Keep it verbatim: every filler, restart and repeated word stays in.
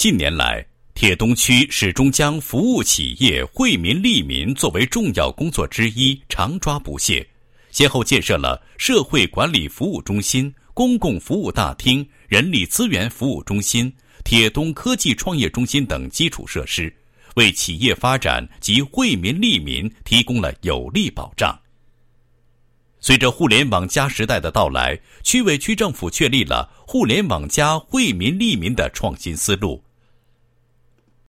近年来，铁东区始终将服务企业、惠民利民作为重要工作之一，常抓不懈，先后建设了社会管理服务中心、公共服务大厅、人力资源服务中心、铁东科技创业中心等基础设施，为企业发展及惠民利民提供了有力保障。随着互联网加时代的到来，区委区政府确立了互联网加惠民利民的创新思路，